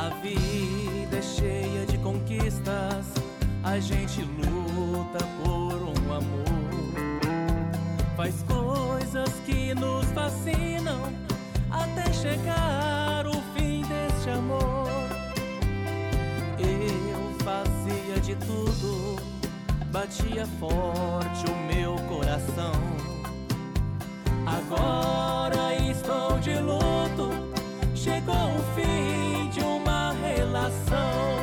A vida é cheia de conquistas, a gente luta por um amor. Faz coisas que nos fascinam até chegar o fim deste amor. Eu fazia de tudo, batia forte o meu coração. Agora estou de luto, chegou o fim de uma relação.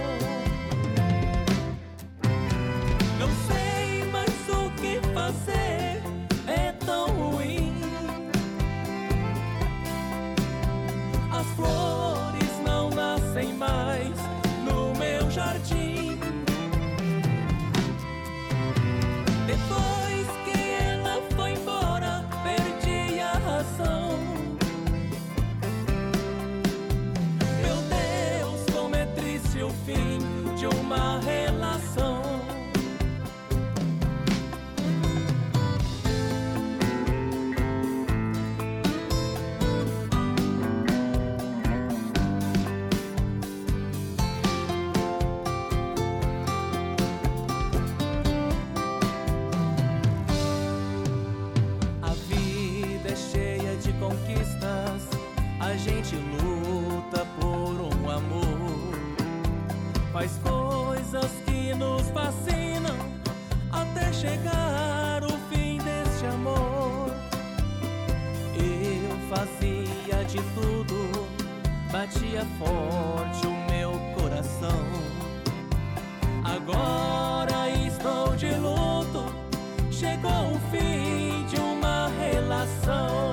Não sei mais o que fazer, é tão ruim. As flores não nascem mais no meu jardim. Depois que ela foi embora, perdi a razão. Meu Deus, como é triste o fim de uma relação. Conquistas, a gente luta por um amor. Faz coisas que nos fascinam até chegar o fim deste amor. Eu fazia de tudo, batia forte o meu coração. Agora estou de luto, chegou o fim de uma relação.